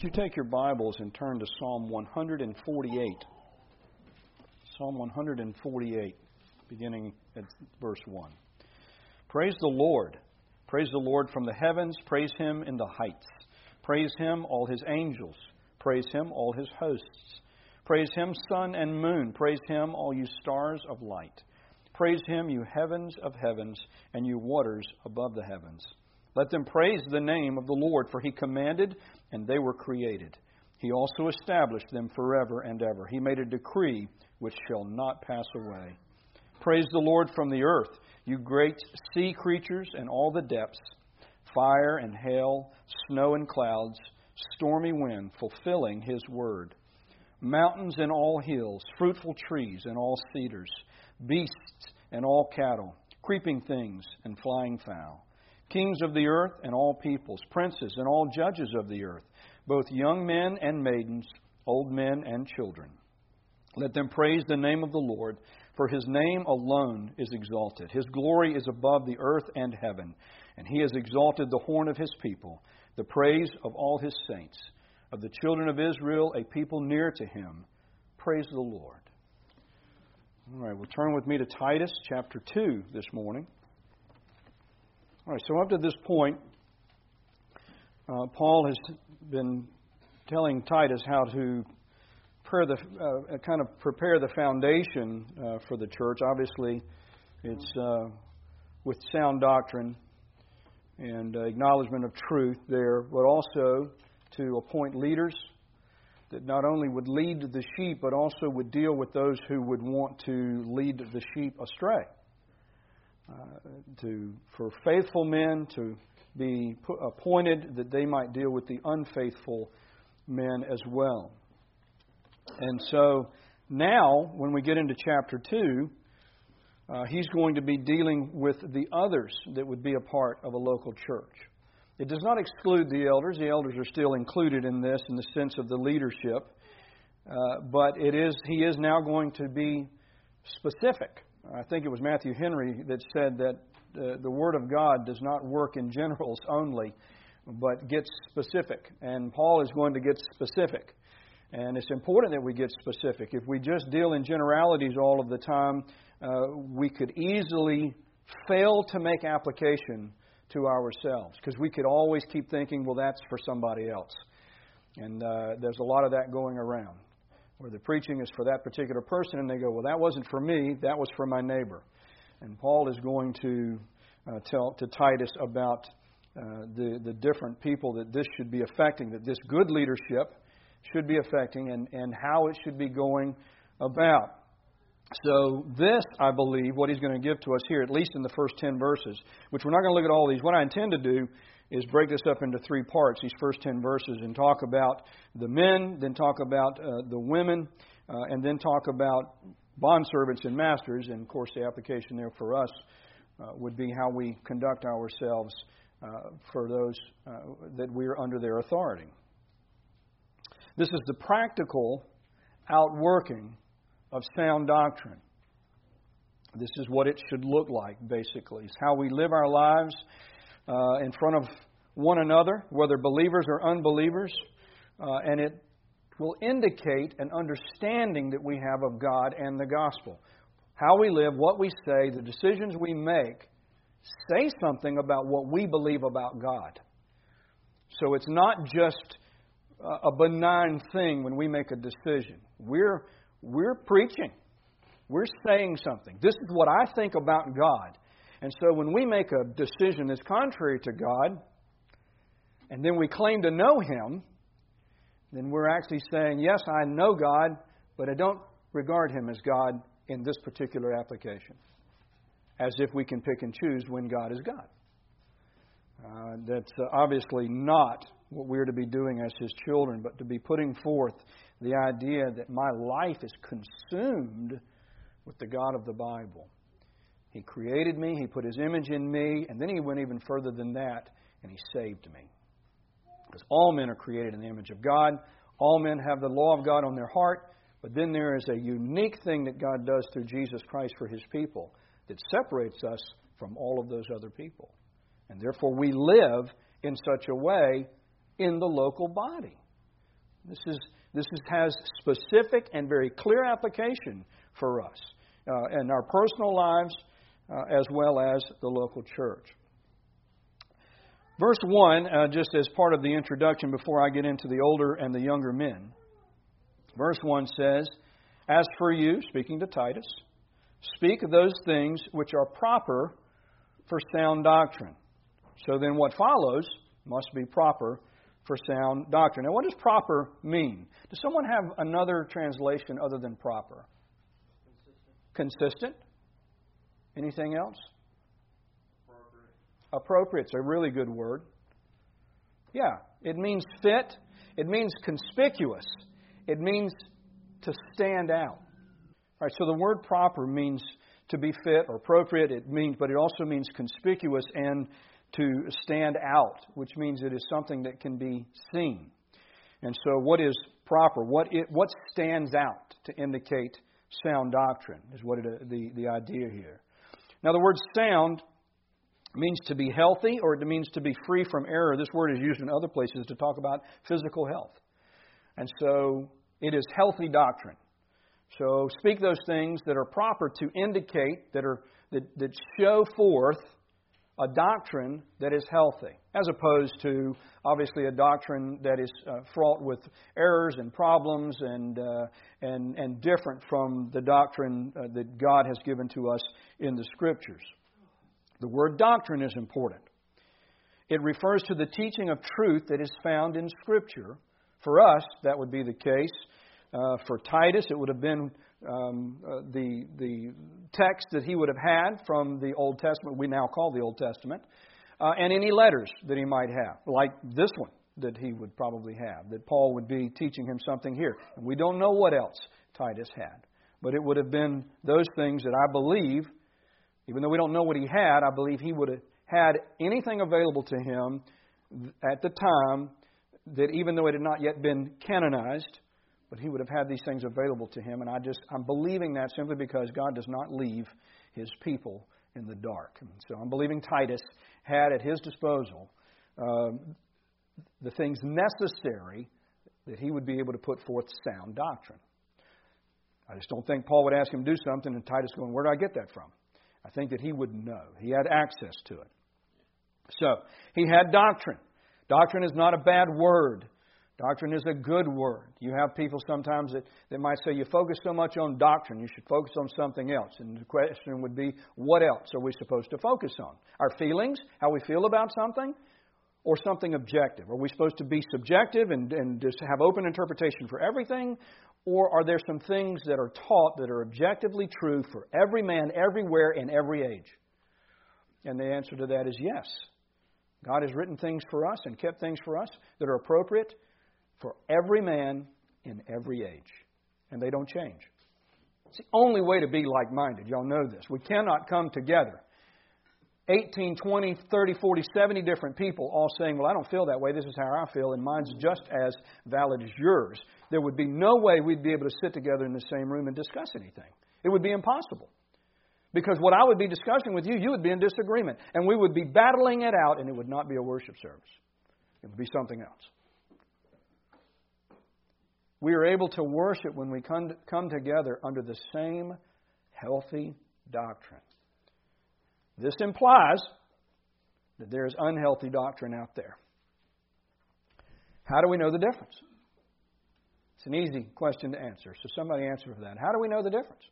Would you take your Bibles and turn to Psalm 148? Psalm 148, beginning at verse 1. Praise the Lord. Praise the Lord from the heavens. Praise Him in the heights. Praise Him, all His angels. Praise Him, all His hosts. Praise Him, sun and moon. Praise Him, all you stars of light. Praise Him, you heavens of heavens, and you waters above the heavens. Let them praise the name of the Lord, for He commanded, and they were created. He also established them forever and ever. He made a decree which shall not pass away. Praise the Lord from the earth, you great sea creatures and all the depths, fire and hail, snow and clouds, stormy wind, fulfilling His word. Mountains and all hills, fruitful trees and all cedars, beasts and all cattle, creeping things and flying fowl. Kings of the earth and all peoples, princes and all judges of the earth, both young men and maidens, old men and children. Let them praise the name of the Lord, for His name alone is exalted. His glory is above the earth and heaven, and He has exalted the horn of His people, the praise of all His saints, of the children of Israel, a people near to Him. Praise the Lord. All right, well, turn with me to Titus chapter 2 this morning. All right, so up to this point, Paul has been telling Titus how to prepare the foundation for the church. Obviously, it's with sound doctrine and acknowledgement of truth there, but also to appoint leaders that not only would lead the sheep, but also would deal with those who would want to lead the sheep astray. For faithful men to be appointed that they might deal with the unfaithful men as well. And so now, when we get into chapter 2, he's going to be dealing with the others that would be a part of a local church. It does not exclude the elders. The elders are still included in this in the sense of the leadership. But he is now going to be specific. I think it was Matthew Henry that said that the Word of God does not work in generals only, but gets specific. And Paul is going to get specific. And it's important that we get specific. If we just deal in generalities all of the time, we could easily fail to make application to ourselves, because we could always keep thinking, well, that's for somebody else. And there's a lot of that going around, where the preaching is for that particular person, and they go, well, that wasn't for me, that was for my neighbor. And Paul is going to tell to Titus about the different people that this should be affecting, that this good leadership should be affecting, and how it should be going about. So this, I believe, what he's going to give to us here, at least in the first 10 verses, which we're not going to look at all these. What I intend to do is break this up into 3 parts, these first 10 verses, and talk about the men, then talk about the women, and then talk about bondservants and masters. And, of course, the application there for us would be how we conduct ourselves for those that we are under their authority. This is the practical outworking of sound doctrine. This is what it should look like, basically. It's how we live our lives in front of one another, whether believers or unbelievers, and it will indicate an understanding that we have of God and the gospel. How we live, what we say, the decisions we make, say something about what we believe about God. So it's not just a benign thing when we make a decision. We're preaching. We're saying something. This is what I think about God. And so when we make a decision that's contrary to God, and then we claim to know Him, then we're actually saying, yes, I know God, but I don't regard Him as God in this particular application. As if we can pick and choose when God is God. That's obviously not what we're to be doing as His children, but to be putting forth the idea that my life is consumed with the God of the Bible. He created me, He put His image in me, and then He went even further than that, and He saved me. Because all men are created in the image of God. All men have the law of God on their heart, but then there is a unique thing that God does through Jesus Christ for His people that separates us from all of those other people. And therefore we live in such a way in the local body. Has specific and very clear application for us in our personal lives as well as the local church. Verse 1, just as part of the introduction before I get into the older and the younger men. Verse 1 says, "As for you," speaking to Titus, "speak of those things which are proper for sound doctrine." So then what follows must be proper for sound doctrine. Now, what does proper mean? Does someone have another translation other than proper? Consistent? Anything else? Appropriate. It's a really good word. Yeah, it means fit. It means conspicuous. It means to stand out. All right, so the word proper means to be fit or appropriate. But it also means conspicuous and to stand out, which means it is something that can be seen. And so what is proper? What stands out to indicate sound doctrine is what the idea here. Now, the word sound means to be healthy, or it means to be free from error. This word is used in other places to talk about physical health. And so it is healthy doctrine. So speak those things that are proper to indicate, that show forth a doctrine that is healthy, as opposed to, obviously, a doctrine that is fraught with errors and problems and different from the doctrine that God has given to us in the Scriptures. The word doctrine is important. It refers to the teaching of truth that is found in Scripture. For us, that would be the case. For Titus, it would have been the text that he would have had from the Old Testament, we now call the Old Testament, and any letters that he might have, like this one that he would probably have, that Paul would be teaching him something here. And we don't know what else Titus had, but it would have been those things that I believe, even though we don't know what he had, I believe he would have had anything available to him at the time that, even though it had not yet been canonized, but he would have had these things available to him. And I'm believing that simply because God does not leave His people in the dark. And so I'm believing Titus had at his disposal the things necessary that he would be able to put forth sound doctrine. I just don't think Paul would ask him to do something and Titus going, "Where did I get that from?" I think that he would know. He had access to it. So, he had doctrine. Doctrine is not a bad word. Doctrine is a good word. You have people sometimes that might say, "You focus so much on doctrine, you should focus on something else." And the question would be, what else are we supposed to focus on? Our feelings, how we feel about something, or something objective? Are we supposed to be subjective and just have open interpretation for everything? Or are there some things that are taught that are objectively true for every man, everywhere, in every age? And the answer to that is yes. God has written things for us and kept things for us that are appropriate for every man in every age. And they don't change. It's the only way to be like-minded. Y'all know this. We cannot come together. 18, 20, 30, 40, 70 different people all saying, "Well, I don't feel that way. This is how I feel, and mine's just as valid as yours." There would be no way we'd be able to sit together in the same room and discuss anything. It would be impossible. Because what I would be discussing with you, you would be in disagreement. And we would be battling it out, and it would not be a worship service. It would be something else. We are able to worship when we come together under the same healthy doctrine. This implies that there is unhealthy doctrine out there. How do we know the difference? It's an easy question to answer, so somebody answer for that. How do we know the difference?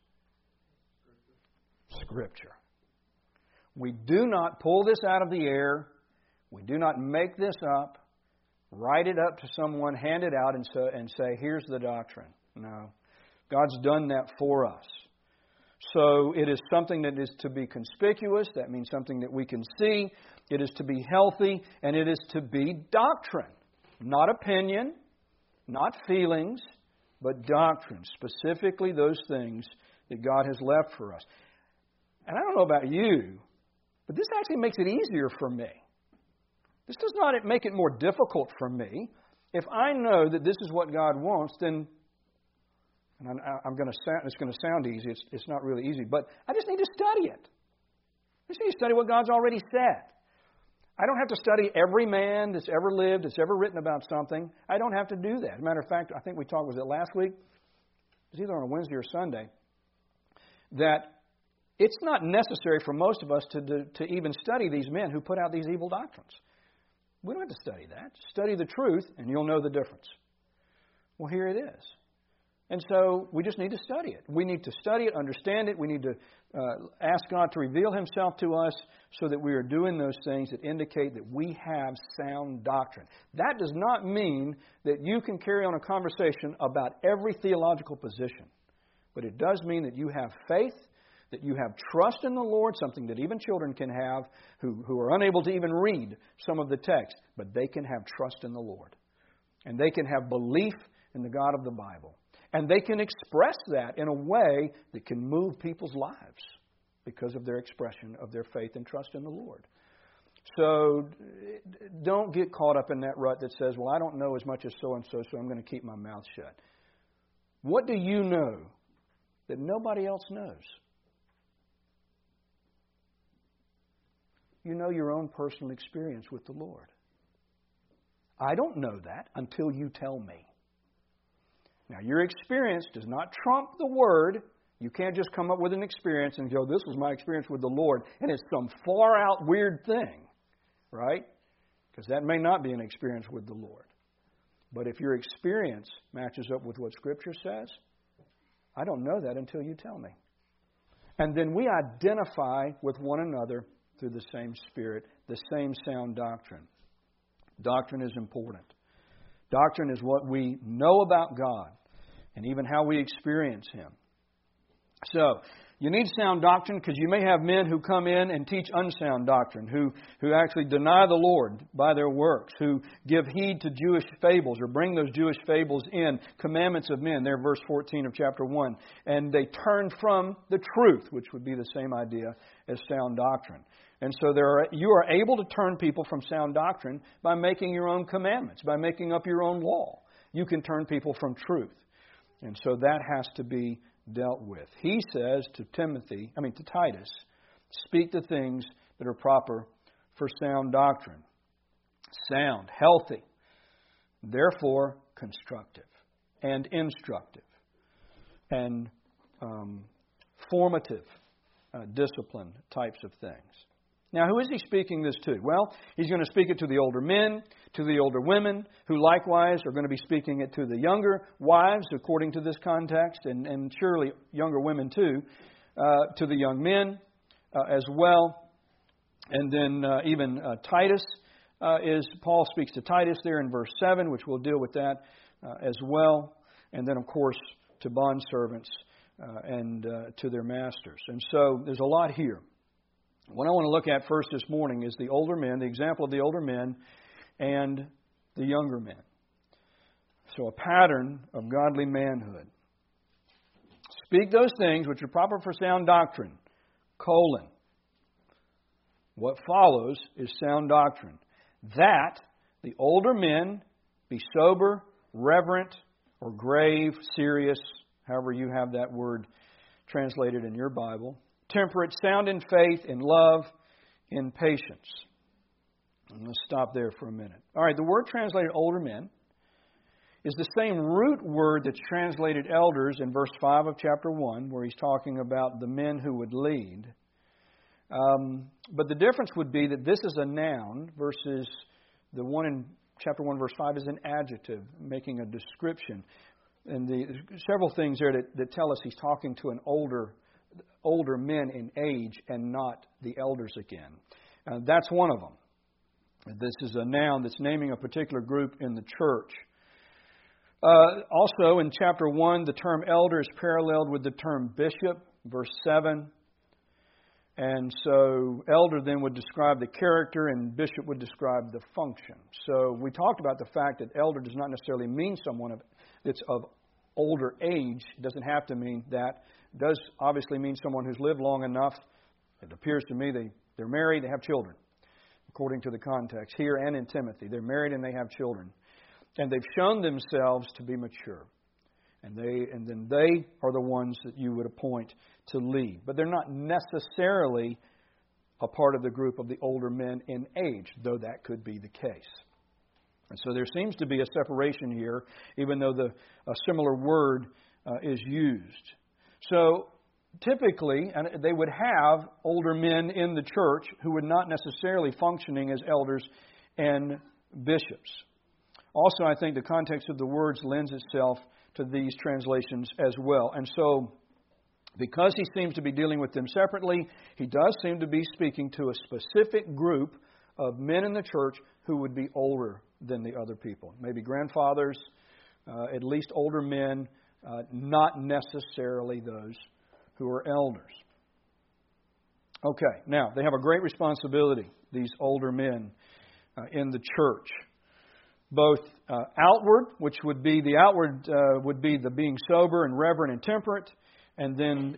Scripture. We do not pull this out of the air. We do not make this up, write it up to someone, hand it out, and say, "Here's the doctrine." No. God's done that for us. So it is something that is to be conspicuous. That means something that we can see. It is to be healthy, and it is to be doctrine. Not opinion, not feelings, but doctrine. Specifically those things that God has left for us. And I don't know about you, but this actually makes it easier for me. This does not make it more difficult for me. If I know that this is what God wants, then, and it's going to sound easy. It's not really easy, but I just need to study it. I just need to study what God's already said. I don't have to study every man that's ever lived, that's ever written about something. I don't have to do that. As a matter of fact, I think we talked, was it last week? It was either on a Wednesday or Sunday, that it's not necessary for most of us to even study these men who put out these evil doctrines. We don't have to study that. Study the truth, and you'll know the difference. Well, here it is. And so we just need to study it. We need to study it, understand it. We need to ask God to reveal Himself to us so that we are doing those things that indicate that we have sound doctrine. That does not mean that you can carry on a conversation about every theological position. But it does mean that you have faith, that you have trust in the Lord, something that even children can have who are unable to even read some of the text. But they can have trust in the Lord. And they can have belief in the God of the Bible. And they can express that in a way that can move people's lives because of their expression of their faith and trust in the Lord. So don't get caught up in that rut that says, well, I don't know as much as so-and-so, so I'm going to keep my mouth shut. What do you know that nobody else knows? You know your own personal experience with the Lord. I don't know that until you tell me. Now, your experience does not trump the Word. You can't just come up with an experience and go, this was my experience with the Lord, and it's some far-out weird thing, right? Because that may not be an experience with the Lord. But if your experience matches up with what Scripture says, I don't know that until you tell me. And then we identify with one another through the same Spirit, the same sound doctrine. Doctrine is important. Doctrine is what we know about God and even how we experience Him. So, you need sound doctrine because you may have men who come in and teach unsound doctrine, who actually deny the Lord by their works, who give heed to Jewish fables or bring those Jewish fables in, commandments of men, there verse 14 of chapter 1, and they turn from the truth, which would be the same idea as sound doctrine. And so you are able to turn people from sound doctrine by making your own commandments, by making up your own law. You can turn people from truth. And so that has to be dealt with. He says to Titus, speak the things that are proper for sound doctrine. Sound, healthy, therefore constructive and instructive and formative discipline types of things. Now, who is he speaking this to? Well, he's going to speak it to the older men, to the older women, who likewise are going to be speaking it to the younger wives, according to this context, and surely younger women too, to the young men as well. And then even Titus, Paul speaks to Titus there in verse 7, which we'll deal with that as well. And then, of course, to bondservants and to their masters. And so there's a lot here. What I want to look at first this morning is the older men, the example of the older men and the younger men. So a pattern of godly manhood. Speak those things which are proper for sound doctrine, What follows is sound doctrine. That the older men be sober, reverent, or grave, serious, however you have that word translated in your Bible. Temperate, sound in faith, in love, in patience. And let's stop there for a minute. All right, the word translated older men is the same root word that's translated elders in verse 5 of chapter 1, where he's talking about the men who would lead. But the difference would be that this is a noun versus the one in chapter 1, verse 5 is an adjective, making a description. And several things there that tell us he's talking to an older men in age and not the elders again. That's one of them. This is a noun that's naming a particular group in the church. Also, in chapter 1, the term elder is paralleled with the term bishop, verse 7. And so elder then would describe the character and bishop would describe the function. So we talked about the fact that elder does not necessarily mean someone that's of older age. It doesn't have to mean that. It does obviously mean someone who's lived long enough. It appears to me they're married, they have children, according to the context here and in Timothy. They're married and they have children. And they've shown themselves to be mature. And then they are the ones that you would appoint to lead. But they're not necessarily a part of the group of the older men in age, though that could be the case. And so there seems to be a separation here, even though a similar word is used. So typically, and they would have older men in the church who were not necessarily functioning as elders and bishops. Also, I think the context of the words lends itself to these translations as well. And so, because he seems to be dealing with them separately, he does seem to be speaking to a specific group of men in the church who would be older than the other people. Maybe grandfathers, at least older men, not necessarily those who are elders. Okay, now, they have a great responsibility, these older men in the church. Both outward, which would be the outward would be the being sober and reverent and temperate, and then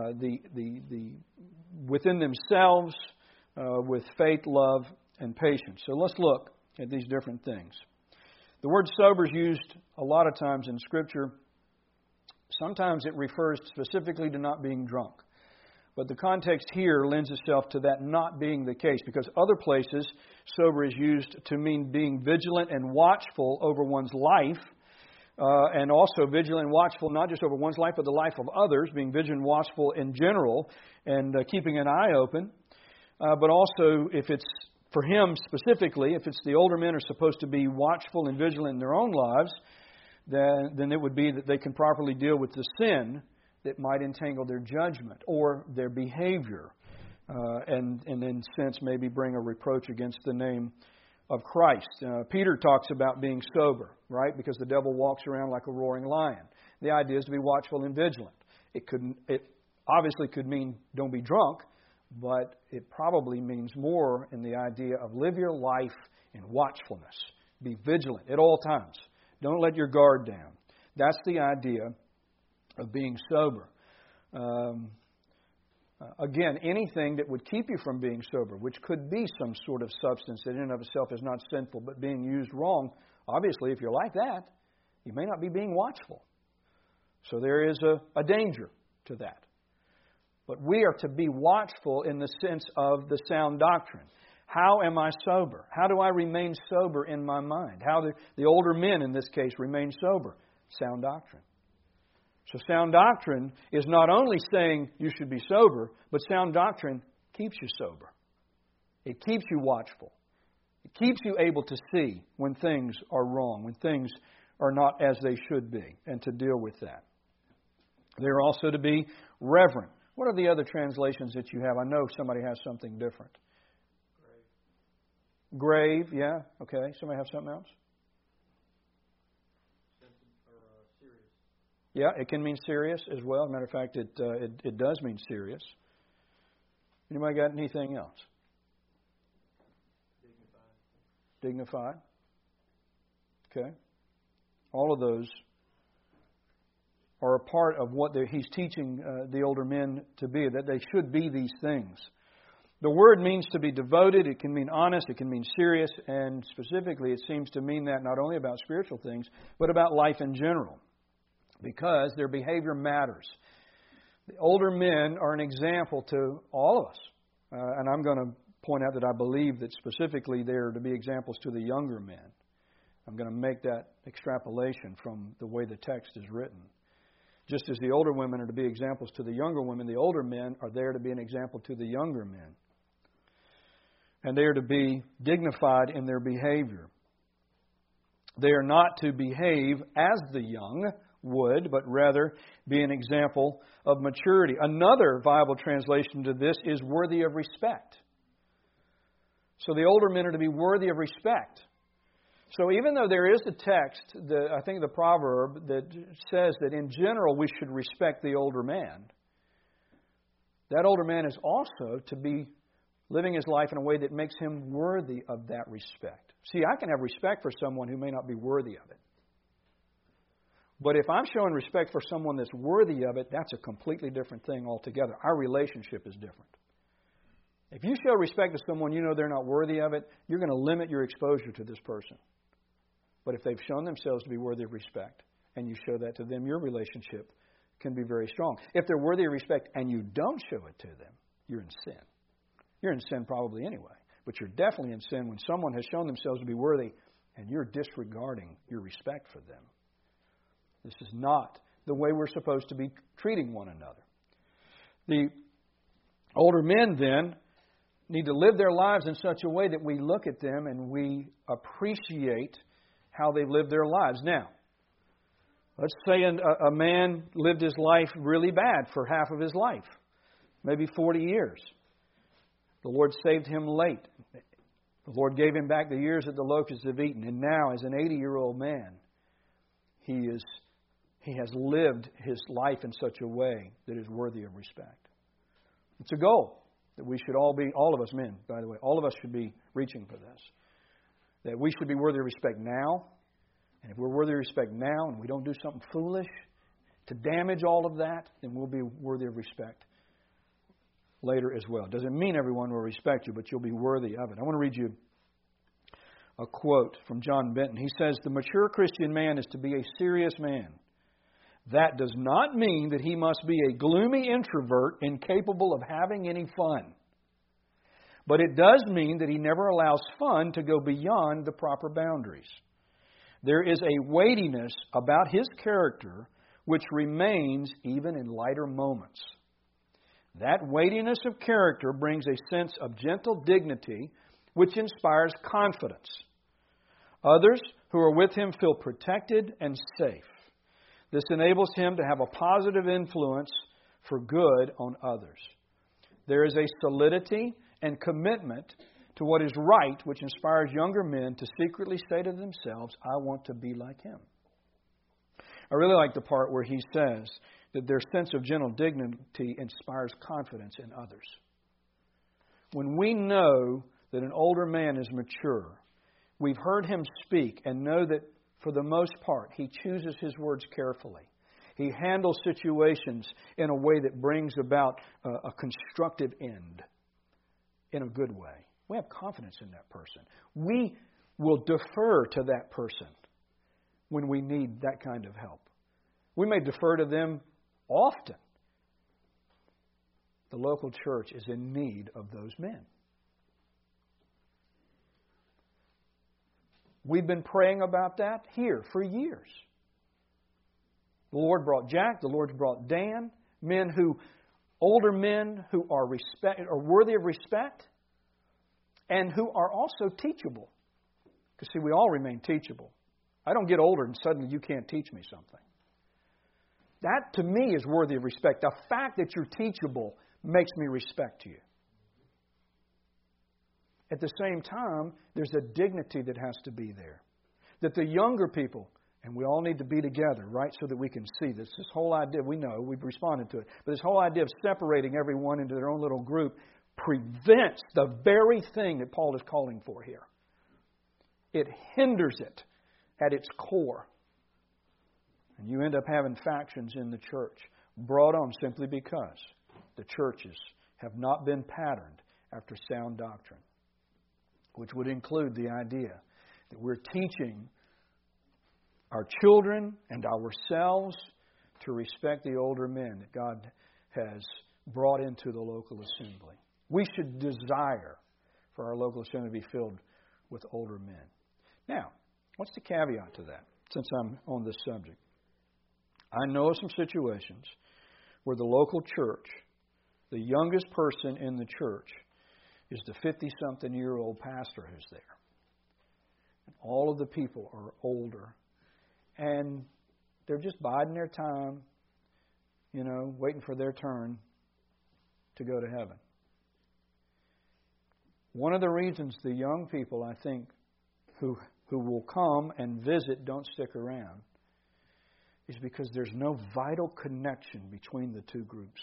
the within themselves with faith, love, and patience. So let's look at these different things. The word sober is used a lot of times in Scripture. Sometimes it refers specifically to not being drunk. But the context here lends itself to that not being the case, because other places, sober is used to mean being vigilant and watchful over one's life, and also vigilant and watchful not just over one's life, but the life of others, being vigilant and watchful in general, and keeping an eye open. But also, if it's for him specifically, if it's the older men are supposed to be watchful and vigilant in their own lives, then it would be that they can properly deal with the sin that might entangle their judgment or their behavior, and in a sense maybe bring a reproach against the name of Christ. Peter talks about being sober, right? Because the devil walks around like a roaring lion. The idea is to be watchful and vigilant. It obviously could mean don't be drunk, but it probably means more in the idea of live your life in watchfulness. Be vigilant at all times. Don't let your guard down. That's the idea of being sober. Again, anything that would keep you from being sober, which could be some sort of substance that in and of itself is not sinful, but being used wrong, obviously, if you're like that, you may not be being watchful. So there is a danger to that. But we are to be watchful in the sense of the sound doctrine. How am I sober? How do I remain sober in my mind? How do the older men, in this case, remain sober? Sound doctrine. So sound doctrine is not only saying you should be sober, but sound doctrine keeps you sober. It keeps you watchful. It keeps you able to see when things are wrong, when things are not as they should be, and to deal with that. They are also to be reverent. What are the other translations that you have? I know somebody has something different. Grave, yeah, okay. Somebody have something else? Yeah, it can mean serious as well. As a matter of fact, it does mean serious. Anybody got anything else? Dignified. Okay. All of those are a part of what he's teaching the older men to be, that they should be these things. The word means to be devoted. It can mean honest. It can mean serious. And specifically, it seems to mean that not only about spiritual things, but about life in general, because their behavior matters. The older men are an example to all of us. And I'm going to point out that I believe that specifically they're to be examples to the younger men. I'm going to make that extrapolation from the way the text is written. Just as the older women are to be examples to the younger women, the older men are there to be an example to the younger men. And they are to be dignified in their behavior. They are not to behave as the young would, but rather be an example of maturity. Another viable translation to this is worthy of respect. So the older men are to be worthy of respect. So even though there is a text, I think the proverb that says that in general we should respect the older man, that older man is also to be living his life in a way that makes him worthy of that respect. See, I can have respect for someone who may not be worthy of it. But if I'm showing respect for someone that's worthy of it, that's a completely different thing altogether. Our relationship is different. If you show respect to someone you know they're not worthy of it, you're going to limit your exposure to this person. But if they've shown themselves to be worthy of respect, and you show that to them, your relationship can be very strong. If they're worthy of respect and you don't show it to them, you're in sin. You're in sin probably anyway. But you're definitely in sin when someone has shown themselves to be worthy and you're disregarding your respect for them. This is not the way we're supposed to be treating one another. The older men then need to live their lives in such a way that we look at them and we appreciate how they've lived their lives. Now, let's say a man lived his life really bad for half of his life, maybe 40 years. The Lord saved him late. The Lord gave him back the years that the locusts have eaten. And now, as an 80-year-old man, he has lived his life in such a way that is worthy of respect. It's a goal that we should all of us men, by the way, all of us should be reaching for this. That we should be worthy of respect now. And if we're worthy of respect now and we don't do something foolish to damage all of that, then we'll be worthy of respect later as well. It doesn't mean everyone will respect you, but you'll be worthy of it. I want to read you a quote from John Benton. He says, "The mature Christian man is to be a serious man. That does not mean that he must be a gloomy introvert incapable of having any fun. But it does mean that he never allows fun to go beyond the proper boundaries. There is a weightiness about his character which remains even in lighter moments. That weightiness of character brings a sense of gentle dignity which inspires confidence. Others who are with him feel protected and safe. This enables him to have a positive influence for good on others. There is a solidity and commitment to what is right which inspires younger men to secretly say to themselves, 'I want to be like him.'" I really like the part where he says that their sense of gentle dignity inspires confidence in others. When we know that an older man is mature, we've heard him speak and know that for the most part he chooses his words carefully. He handles situations in a way that brings about a constructive end in a good way. We have confidence in that person. We will defer to that person when we need that kind of help. We may defer to them often. The local church is in need of those men. We've been praying about that here for years. The Lord brought Jack, the Lord's brought Dan, older men who are worthy of respect and who are also teachable. Because see, we all remain teachable. I don't get older and suddenly you can't teach me something. That to me is worthy of respect. The fact that you're teachable makes me respect you. At the same time, there's a dignity that has to be there. That the younger people, and we all need to be together, right, so that we can see this. This whole idea, we know, we've responded to it, but this whole idea of separating everyone into their own little group prevents the very thing that Paul is calling for here. It hinders it at its core. And you end up having factions in the church brought on simply because the churches have not been patterned after sound doctrine, which would include the idea that we're teaching our children and ourselves to respect the older men that God has brought into the local assembly. We should desire for our local assembly to be filled with older men. Now, what's the caveat to that, since I'm on this subject? I know of some situations where the local church, the youngest person in the church, is the 50-something-year-old pastor who's there. And all of the people are older. And they're just biding their time, waiting for their turn to go to heaven. One of the reasons the young people, I think, who will come and visit don't stick around is because there's no vital connection between the two groups.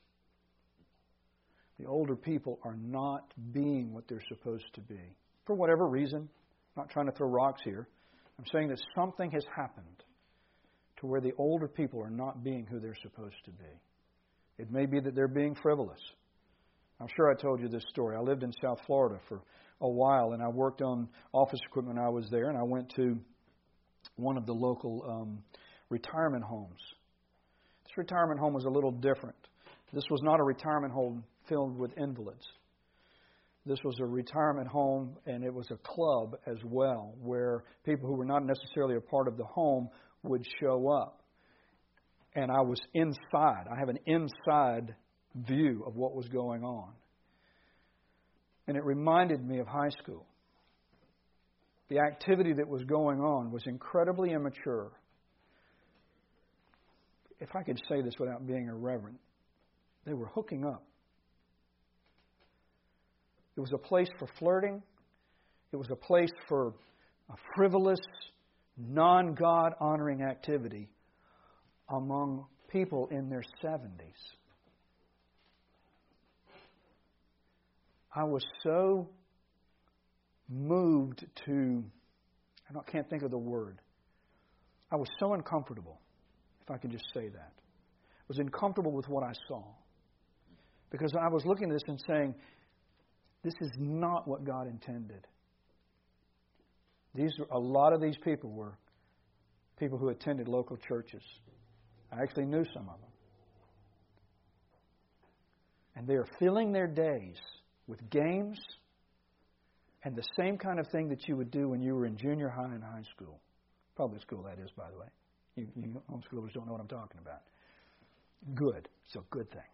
The older people are not being what they're supposed to be. For whatever reason. I'm not trying to throw rocks here. I'm saying that something has happened to where the older people are not being who they're supposed to be. It may be that they're being frivolous. I'm sure I told you this story. I lived in South Florida for a while, and I worked on office equipment when I was there, and I went to one of the local retirement homes. This retirement home was a little different. This was not a retirement home filled with invalids. This was a retirement home, and it was a club as well, where people who were not necessarily a part of the home would show up. And I was inside. I have an inside view of what was going on. And it reminded me of high school. The activity that was going on was incredibly immature. If I could say this without being irreverent, they were hooking up. It was a place for flirting. It was a place for a frivolous, non-God honoring activity among people in their 70s. I was so moved to, I can't think of the word. I was so uncomfortable, if I could just say that. I was uncomfortable with what I saw. Because I was looking at this and saying, this is not what God intended. A lot of these people were people who attended local churches. I actually knew some of them. And they are filling their days with games and the same kind of thing that you would do when you were in junior high and high school. Public school, that is, by the way. You homeschoolers don't know what I'm talking about. Good. It's a good thing.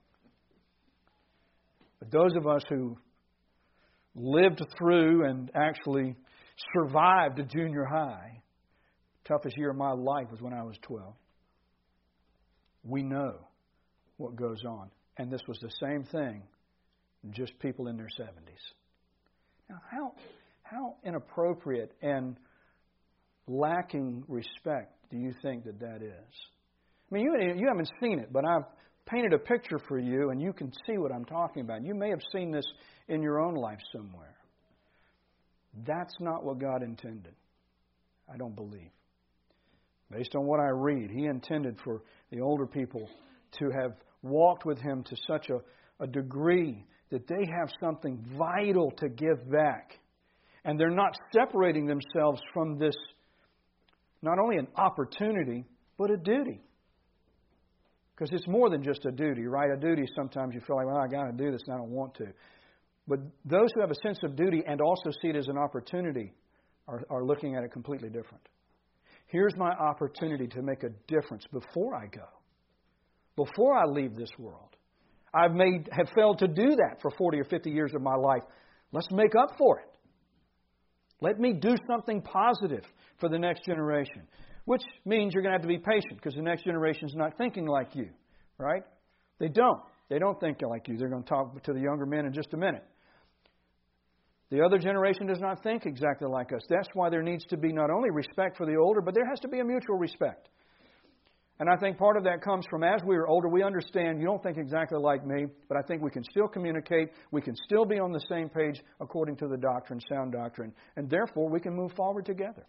But those of us who lived through and actually survived a junior high, toughest year of my life was when I was 12. We know what goes on. And this was the same thing, just people in their 70s. Now, how inappropriate and lacking respect do you think that is? I mean, you haven't seen it, but I've painted a picture for you, and you can see what I'm talking about. You may have seen this in your own life somewhere. That's not what God intended, I don't believe. Based on what I read, He intended for the older people to have walked with Him to such a degree that they have something vital to give back. And they're not separating themselves from this, not only an opportunity, but a duty. Because it's more than just a duty, right? A duty, sometimes you feel like, well, I got to do this and I don't want to. But those who have a sense of duty and also see it as an opportunity are looking at it completely different. Here's my opportunity to make a difference before I go, before I leave this world. Have failed to do that for 40 or 50 years of my life. Let's make up for it. Let me do something positive for the next generation. Which means you're going to have to be patient because the next generation is not thinking like you, right? They don't. They don't think like you. They're going to talk to the younger men in just a minute. The other generation does not think exactly like us. That's why there needs to be not only respect for the older, but there has to be a mutual respect. And I think part of that comes from as we are older, we understand you don't think exactly like me, but I think we can still communicate. We can still be on the same page according to the doctrine, sound doctrine, and therefore we can move forward together.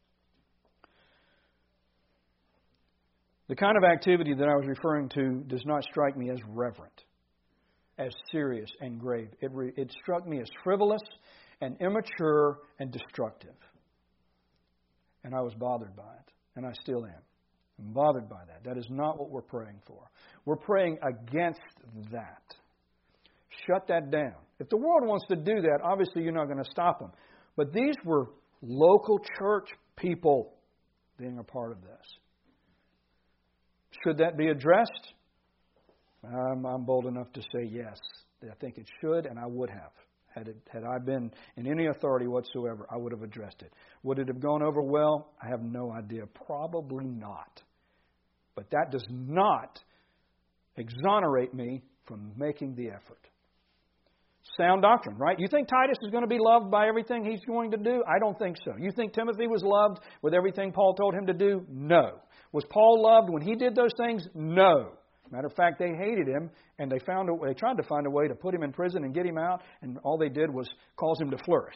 The kind of activity that I was referring to does not strike me as reverent, as serious and grave. It struck me as frivolous and immature and destructive. And I was bothered by it, and I still am. I'm bothered by that. That is not what we're praying for. We're praying against that. Shut that down. If the world wants to do that, obviously you're not going to stop them. But these were local church people being a part of this. Should that be addressed? I'm bold enough to say yes. I think it should, and I would have. Had I been in any authority whatsoever, I would have addressed it. Would it have gone over well? I have no idea. Probably not. But that does not exonerate me from making the effort. Sound doctrine, right? You think Titus is going to be loved by everything he's going to do? I don't think so. You think Timothy was loved with everything Paul told him to do? No. Was Paul loved when he did those things? No. Matter of fact, they hated him, and they tried to find a way to put him in prison and get him out, and all they did was cause him to flourish.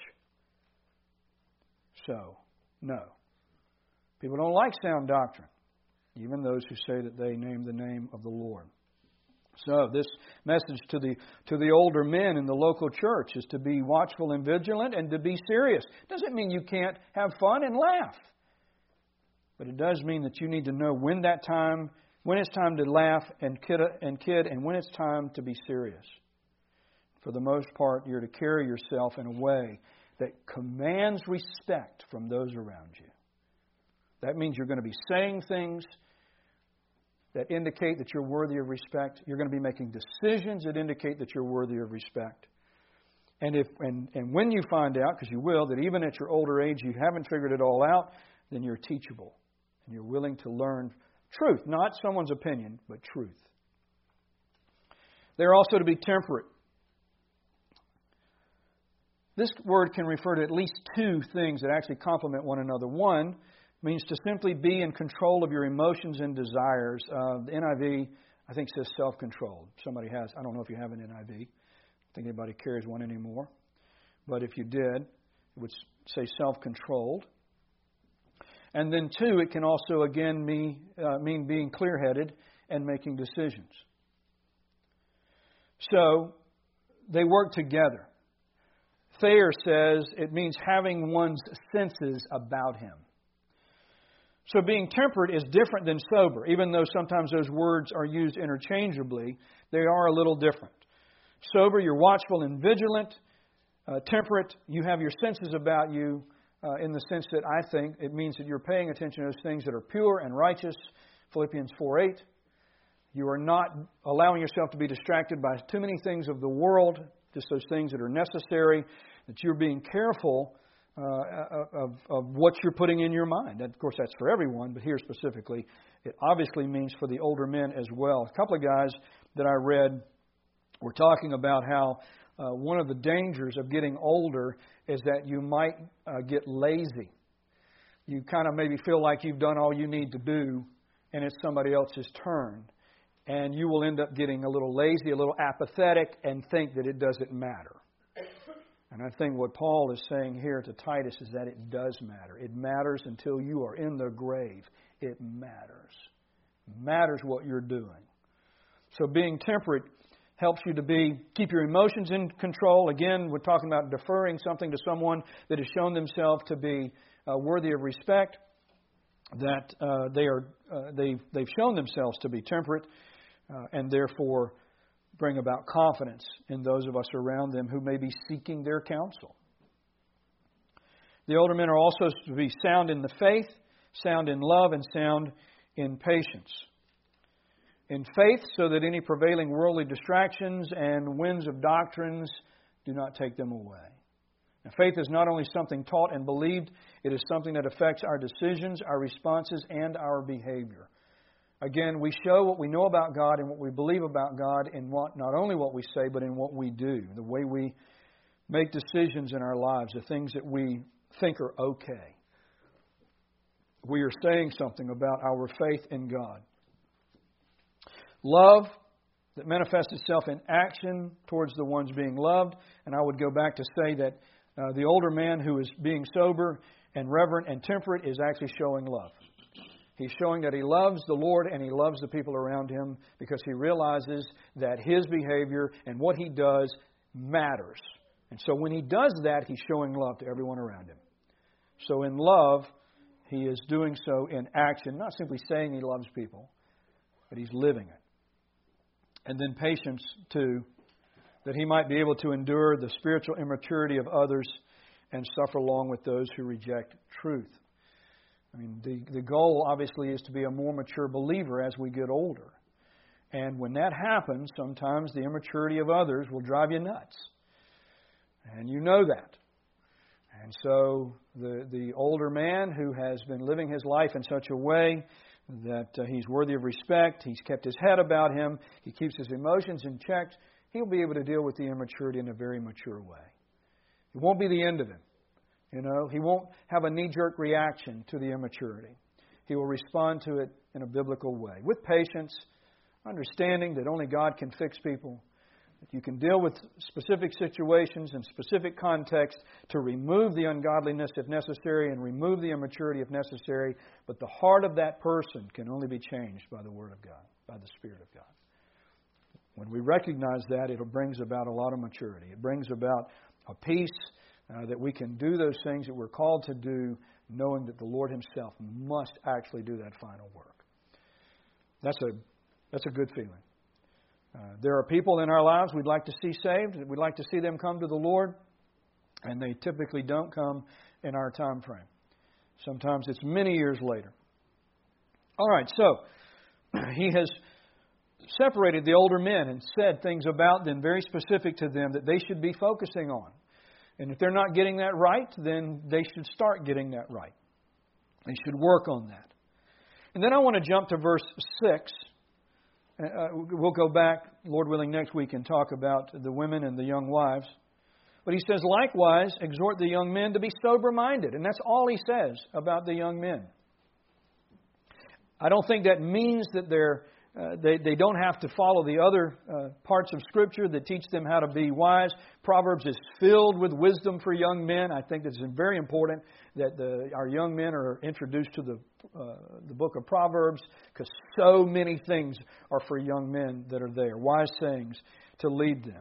So, no. People don't like sound doctrine, even those who say that they name the name of the Lord. So, this message to the older men in the local church is to be watchful and vigilant and to be serious. Doesn't mean you can't have fun and laugh. But it does mean that you need to know when it's time to laugh and kid, and when it's time to be serious. for the most part, you're to carry yourself in a way that commands respect from those around you. That means you're going to be saying things that indicate that you're worthy of respect. You're going to be making decisions that indicate that you're worthy of respect. And when you find out, because you will, that even at your older age you haven't figured it all out, then you're teachable. And you're willing to learn truth, not someone's opinion, but truth. They're also to be temperate. This word can refer to at least two things that actually complement one another. One means to simply be in control of your emotions and desires. The NIV, I think, says self-controlled. Somebody has. I don't know if you have an NIV. I don't think anybody carries one anymore. But if you did, it would say self-controlled. And then two, it can also, again, mean being clear-headed and making decisions. So, they work together. Thayer says it means having one's senses about him. So being temperate is different than sober. Even though sometimes those words are used interchangeably, they are a little different. Sober, you're watchful and vigilant. Temperate, you have your senses about you in the sense that I think it means that you're paying attention to those things that are pure and righteous. Philippians 4:8. You are not allowing yourself to be distracted by too many things of the world, just those things that are necessary, that you're being careful of what you're putting in your mind. And of course, that's for everyone, but here specifically, it obviously means for the older men as well. A couple of guys that I read were talking about how one of the dangers of getting older is that you might get lazy. You kind of maybe feel like you've done all you need to do, and it's somebody else's turn. And you will end up getting a little lazy, a little apathetic, and think that it doesn't matter. And I think what Paul is saying here to Titus is that it does matter. It matters until you are in the grave. It matters. It matters what you're doing. So being temperate helps you to keep your emotions in control. Again, we're talking about deferring something to someone that has shown themselves to be worthy of respect. That they've shown themselves to be temperate. And therefore bring about confidence in those of us around them who may be seeking their counsel. The older men are also to be sound in the faith, sound in love, and sound in patience. In faith, so that any prevailing worldly distractions and winds of doctrines do not take them away. Now, faith is not only something taught and believed, it is something that affects our decisions, our responses, and our behavior. Again, we show what we know about God and what we believe about God in not only what we say, but in what we do. The way we make decisions in our lives, the things that we think are okay. We are saying something about our faith in God. Love that manifests itself in action towards the ones being loved. And I would go back to say that the older man who is being sober and reverent and temperate is actually showing love. He's showing that he loves the Lord and he loves the people around him because he realizes that his behavior and what he does matters. And so when he does that, he's showing love to everyone around him. So in love, he is doing so in action, not simply saying he loves people, but he's living it. And then patience, too, that he might be able to endure the spiritual immaturity of others and suffer along with those who reject truth. I mean, the goal, obviously, is to be a more mature believer as we get older. And when that happens, sometimes the immaturity of others will drive you nuts. And you know that. And so the older man who has been living his life in such a way that he's worthy of respect, he's kept his head about him, he keeps his emotions in check, he'll be able to deal with the immaturity in a very mature way. It won't be the end of him. You know, he won't have a knee-jerk reaction to the immaturity. He will respond to it in a biblical way, with patience, understanding that only God can fix people. That you can deal with specific situations and specific contexts to remove the ungodliness if necessary and remove the immaturity if necessary. But the heart of that person can only be changed by the Word of God, by the Spirit of God. When we recognize that, it brings about a lot of maturity. It brings about a peace that we can do those things that we're called to do, knowing that the Lord Himself must actually do that final work. That's a good feeling. There are people in our lives we'd like to see saved. We'd like to see them come to the Lord. And they typically don't come in our time frame. Sometimes it's many years later. All right, so he has separated the older men and said things about them very specific to them that they should be focusing on. And if they're not getting that right, then they should start getting that right. They should work on that. And then I want to jump to verse 6. We'll go back, Lord willing, next week and talk about the women and the young wives. But he says, likewise, exhort the young men to be sober-minded. And that's all he says about the young men. I don't think that means that they don't have to follow the other parts of Scripture that teach them how to be wise. Proverbs is filled with wisdom for young men. I think it's very important that our young men are introduced to the book of Proverbs, because so many things are for young men that are there, wise sayings to lead them.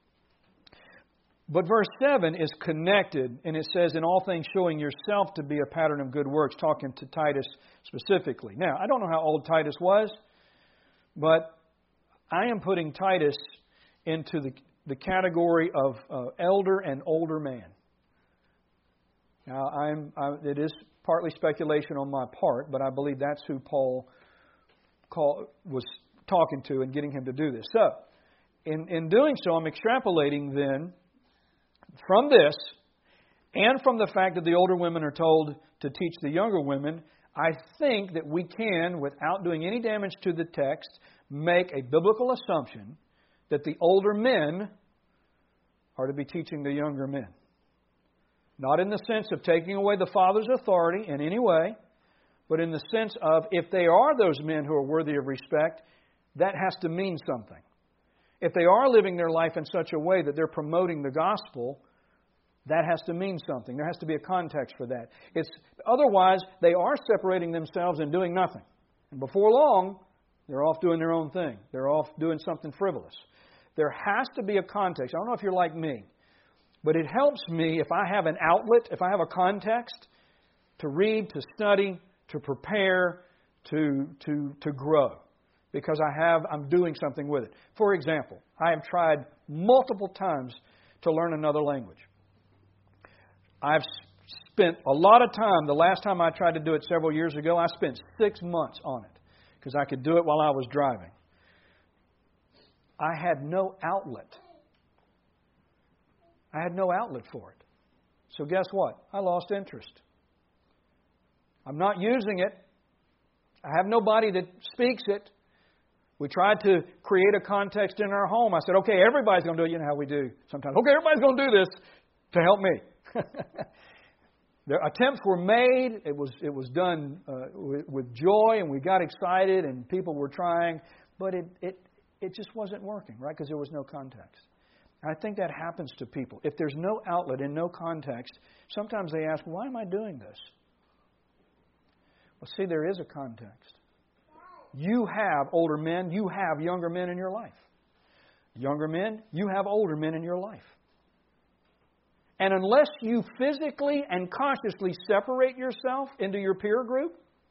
But verse 7 is connected, and it says, in all things showing yourself to be a pattern of good works, talking to Titus specifically. Now, I don't know how old Titus was, but I am putting Titus into the category of elder and older man. Now, it is partly speculation on my part, but I believe that's who Paul was talking to and getting him to do this. So, in doing so, I'm extrapolating then from this, and from the fact that the older women are told to teach the younger women, I think that we can, without doing any damage to the text, make a biblical assumption that the older men are to be teaching the younger men. Not in the sense of taking away the father's authority in any way, but in the sense of if they are those men who are worthy of respect, that has to mean something. If they are living their life in such a way that they're promoting the gospel, that has to mean something. There has to be a context for that. Otherwise, they are separating themselves and doing nothing. And before long, they're off doing their own thing. They're off doing something frivolous. There has to be a context. I don't know if you're like me, but it helps me if I have an outlet, if I have a context to read, to study, to prepare, to grow. Because I'm doing something with it. For example, I have tried multiple times to learn another language. I've spent a lot of time. The last time I tried to do it several years ago, I spent 6 months on it because I could do it while I was driving. I had no outlet. I had no outlet for it. So guess what? I lost interest. I'm not using it. I have nobody that speaks it. We tried to create a context in our home. I said, okay, everybody's going to do it. You know how we do sometimes. Okay, everybody's going to do this to help me. The attempts were made. It was done with joy, and we got excited, and people were trying. But it just wasn't working, right? Because there was no context. And I think that happens to people. If there's no outlet and no context, sometimes they ask, why am I doing this? Well, see, there is a context. You have older men, you have younger men in your life. Younger men, you have older men in your life. And unless you physically and consciously separate yourself into your peer group,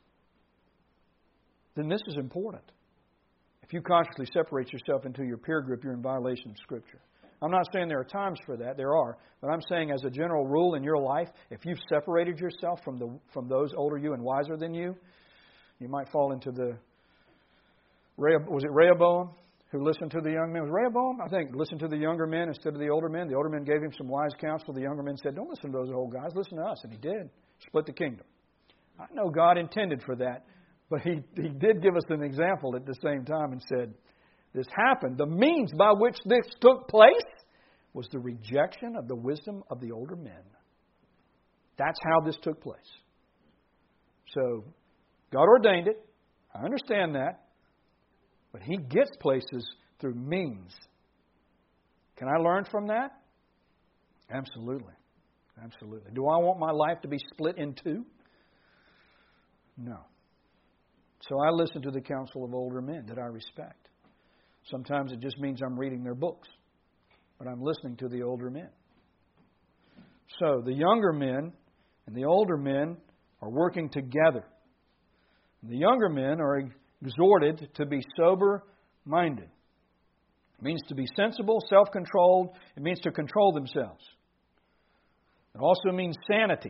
then this is important. If you consciously separate yourself into your peer group, you're in violation of Scripture. I'm not saying there are times for that. There are. But I'm saying as a general rule in your life, if you've separated yourself from those older you and wiser than you, you might fall into the... Was it Rehoboam who listened to the young men? Was it Rehoboam? I think listened to the younger men instead of the older men. The older men gave him some wise counsel. The younger men said, don't listen to those old guys. Listen to us. And he did. Split the kingdom. I know God intended for that. But he did give us an example at the same time and said, this happened. The means by which this took place was the rejection of the wisdom of the older men. That's how this took place. So, God ordained it. I understand that. But He gets places through means. Can I learn from that? Absolutely. Absolutely. Do I want my life to be split in two? No. So I listen to the counsel of older men that I respect. Sometimes it just means I'm reading their books. But I'm listening to the older men. So the younger men and the older men are working together. And the younger men are exhorted to be sober-minded. It means to be sensible, self-controlled. It means to control themselves. It also means sanity.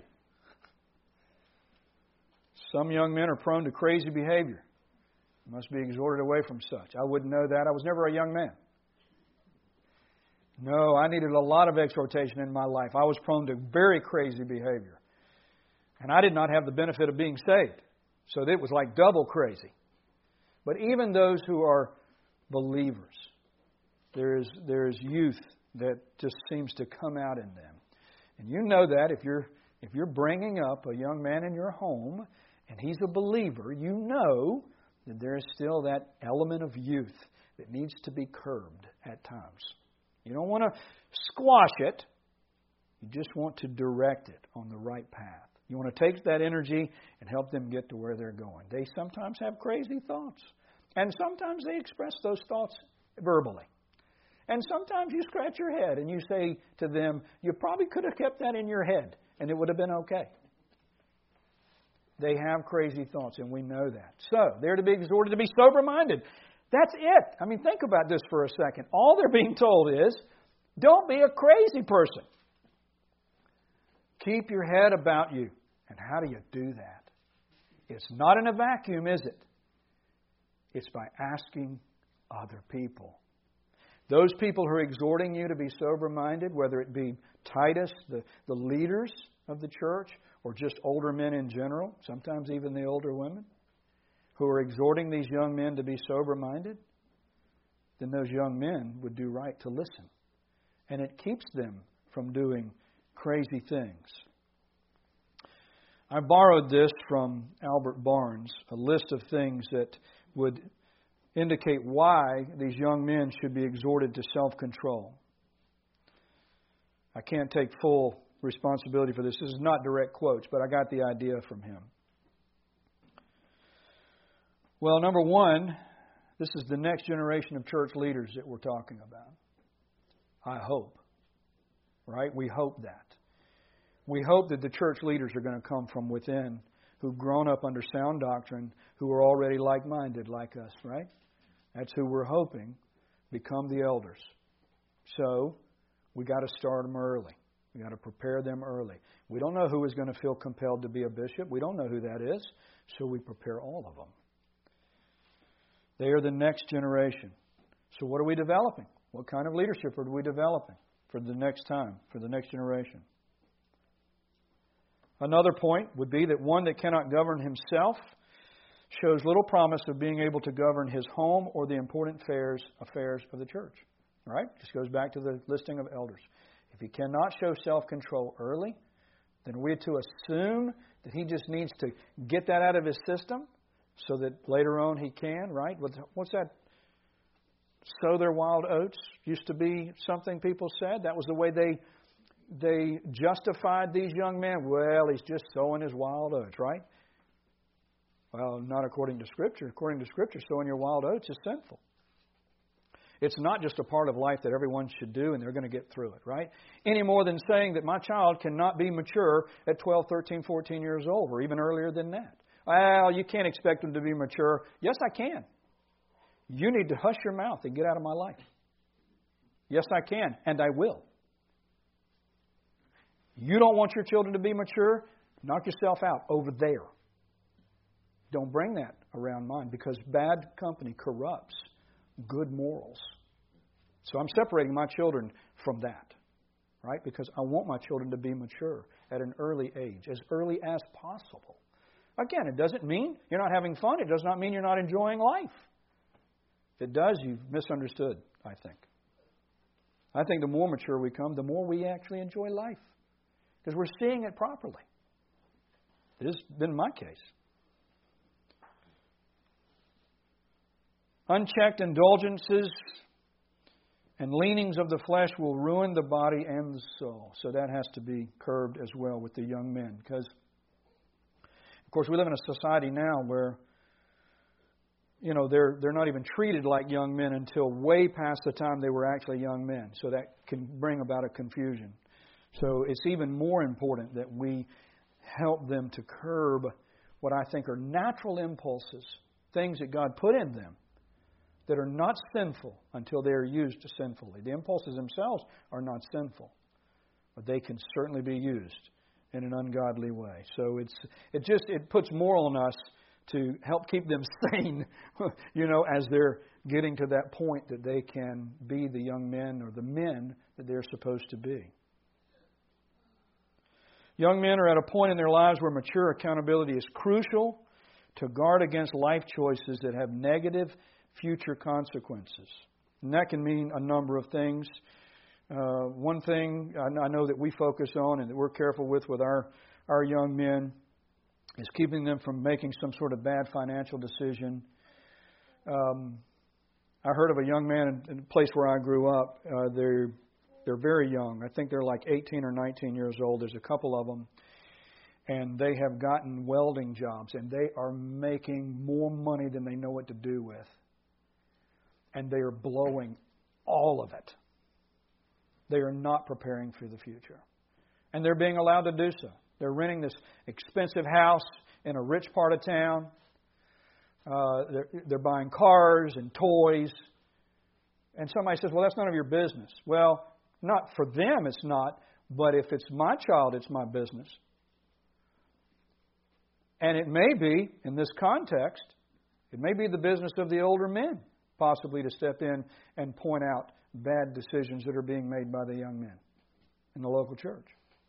Some young men are prone to crazy behavior. Must be exhorted away from such. I wouldn't know that. I was never a young man. No, I needed a lot of exhortation in my life. I was prone to very crazy behavior. And I did not have the benefit of being saved. So it was like double crazy. But even those who are believers, there is youth that just seems to come out in them. And you know that if you're bringing up a young man in your home and he's a believer, you know that there is still that element of youth that needs to be curbed at times. You don't want to squash it. You just want to direct it on the right path. You want to take that energy and help them get to where they're going. They sometimes have crazy thoughts. And sometimes they express those thoughts verbally. And sometimes you scratch your head and you say to them, you probably could have kept that in your head and it would have been okay. They have crazy thoughts, and we know that. So, they're to be exhorted to be sober-minded. That's it. I mean, think about this for a second. All they're being told is, don't be a crazy person. Keep your head about you. And how do you do that? It's not in a vacuum, is it? It's by asking other people. Those people who are exhorting you to be sober-minded, whether it be Titus, the leaders of the church, or just older men in general, sometimes even the older women, who are exhorting these young men to be sober-minded, then those young men would do right to listen. And it keeps them from doing crazy things. I borrowed this from Albert Barnes, a list of things that would indicate why these young men should be exhorted to self-control. I can't take full responsibility for this. This is not direct quotes, but I got the idea from him. Well, number one, this is the next generation of church leaders that we're talking about. I hope. Right? We hope that. We hope that the church leaders are going to come from within, who've grown up under sound doctrine, who are already like-minded like us, right? That's who we're hoping become the elders. So, we got to start them early. We got to prepare them early. We don't know who is going to feel compelled to be a bishop. We don't know who that is. So we prepare all of them. They are the next generation. So what are we developing? What kind of leadership are we developing for the next time, for the next generation? Another point would be that one that cannot govern himself shows little promise of being able to govern his home or the important affairs of the church. All right? This goes back to the listing of elders. If he cannot show self-control early, then we're to assume that he just needs to get that out of his system so that later on he can, right? What's that? Sow their wild oats used to be something people said. That was the way they justified these young men. Well, he's just sowing his wild oats, right? Well, not according to Scripture. According to Scripture, sowing your wild oats is sinful. It's not just a part of life that everyone should do and they're going to get through it, right? Any more than saying that my child cannot be mature at 12, 13, 14 years old or even earlier than that. Well, you can't expect them to be mature. Yes, I can. You need to hush your mouth and get out of my life. Yes, I can, and I will. You don't want your children to be mature? Knock yourself out over there. Don't bring that around mine because bad company corrupts good morals. So I'm separating my children from that, right? Because I want my children to be mature at an early age, as early as possible. Again, it doesn't mean you're not having fun. It does not mean you're not enjoying life. If it does, you've misunderstood, I think. I think the more mature we come, the more we actually enjoy life. Because we're seeing it properly. It has been my case. Unchecked indulgences and leanings of the flesh will ruin the body and the soul. So that has to be curbed as well with the young men. Because, of course, we live in a society now where, you know, they're not even treated like young men until way past the time they were actually young men. So that can bring about a confusion. So it's even more important that we help them to curb what I think are natural impulses, things that God put in them, that are not sinful until they are used sinfully. The impulses themselves are not sinful, but they can certainly be used in an ungodly way. So it puts more on us to help keep them sane, as they're getting to that point that they can be the young men or the men that they're supposed to be. Young men are at a point in their lives where mature accountability is crucial to guard against life choices that have negative future consequences. And that can mean a number of things. One thing I know that we focus on and that we're careful with our young men is keeping them from making some sort of bad financial decision. I heard of a young man in the place where I grew up. They're very young. I think they're like 18 or 19 years old. There's a couple of them. And they have gotten welding jobs, and they are making more money than they know what to do with. And they are blowing all of it. They are not preparing for the future. And they're being allowed to do so. They're renting this expensive house in a rich part of town. They're buying cars and toys. And somebody says, well, that's none of your business. Well, not for them, it's not. But if it's my child, it's my business. And it may be, in this context, it may be the business of the older men, possibly to step in and point out bad decisions that are being made by the young men in the local church.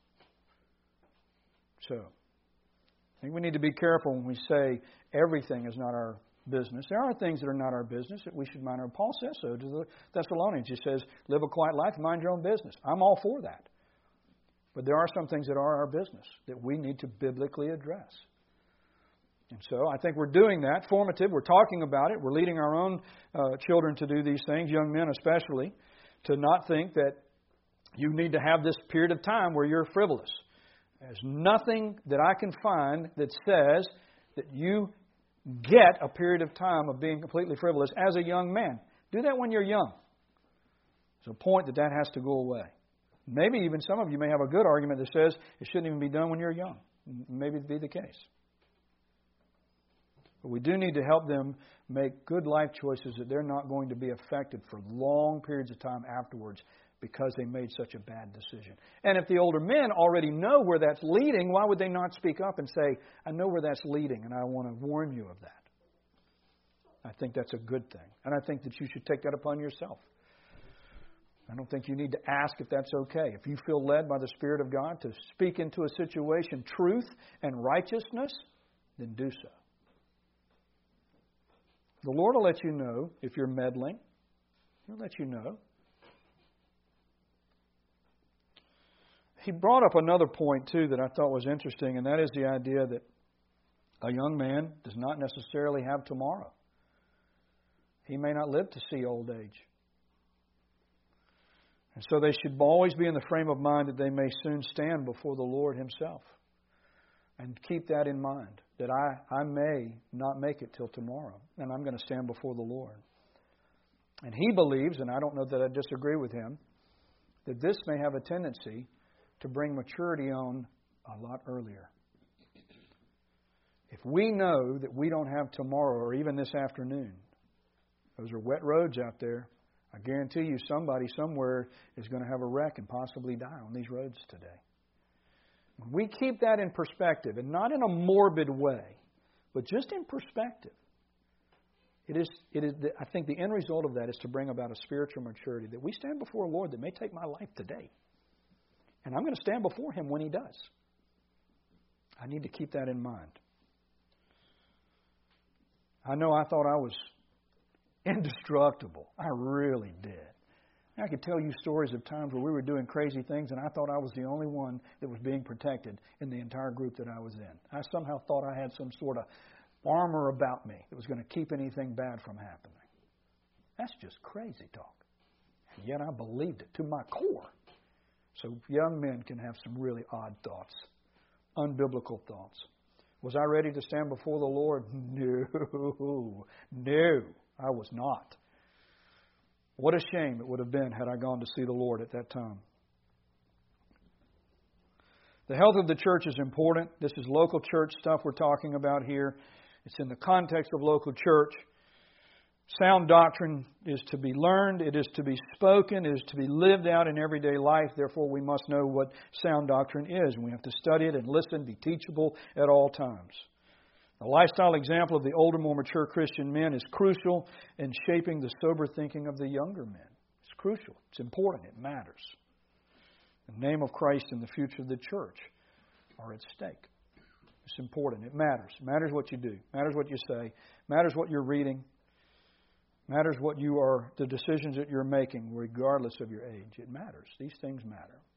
So, I think we need to be careful when we say everything is not our business. There are things that are not our business that we should mind. Paul says so to the Thessalonians. He says, live a quiet life, mind your own business. I'm all for that. But there are some things that are our business that we need to biblically address. And so I think we're doing that. Formative, we're talking about it. We're leading our own children to do these things, young men especially, to not think that you need to have this period of time where you're frivolous. There's nothing that I can find that says that you get a period of time of being completely frivolous as a young man. Do that when you're young. There's a point that has to go away. Maybe even some of you may have a good argument that says it shouldn't even be done when you're young. Maybe it'd be the case. But we do need to help them make good life choices that they're not going to be affected for long periods of time afterwards because they made such a bad decision. And if the older men already know where that's leading, why would they not speak up and say, I know where that's leading and I want to warn you of that? I think that's a good thing. And I think that you should take that upon yourself. I don't think you need to ask if that's okay. If you feel led by the Spirit of God to speak into a situation truth and righteousness, then do so. The Lord will let you know if you're meddling. He'll let you know. He brought up another point, too, that I thought was interesting, and that is the idea that a young man does not necessarily have tomorrow. He may not live to see old age. And so they should always be in the frame of mind that they may soon stand before the Lord Himself. And keep that in mind, that I may not make it till tomorrow, and I'm going to stand before the Lord. And he believes, and I don't know that I disagree with him, that this may have a tendency to bring maturity on a lot earlier. If we know that we don't have tomorrow or even this afternoon, those are wet roads out there, I guarantee you somebody somewhere is going to have a wreck and possibly die on these roads today. We keep that in perspective, and not in a morbid way, but just in perspective. It is. I think the end result of that is to bring about a spiritual maturity, that we stand before a Lord that may take my life today. And I'm going to stand before Him when He does. I need to keep that in mind. I know I thought I was indestructible. I really did. I could tell you stories of times where we were doing crazy things and I thought I was the only one that was being protected in the entire group that I was in. I somehow thought I had some sort of armor about me that was going to keep anything bad from happening. That's just crazy talk. And yet I believed it to my core. So young men can have some really odd thoughts, unbiblical thoughts. Was I ready to stand before the Lord? No, I was not. What a shame it would have been had I gone to see the Lord at that time. The health of the church is important. This is local church stuff we're talking about here. It's in the context of local church. Sound doctrine is to be learned, it is to be spoken, it is to be lived out in everyday life. Therefore, we must know what sound doctrine is. And we have to study it and listen, be teachable at all times. A lifestyle example of the older, more mature Christian men is crucial in shaping the sober thinking of the younger men. It's crucial. It's important. It matters. The name of Christ and the future of the church are at stake. It's important. It matters. It matters what you do. It matters what you say. It matters what you're reading. It matters what you are, the decisions that you're making, regardless of your age. It matters. These things matter.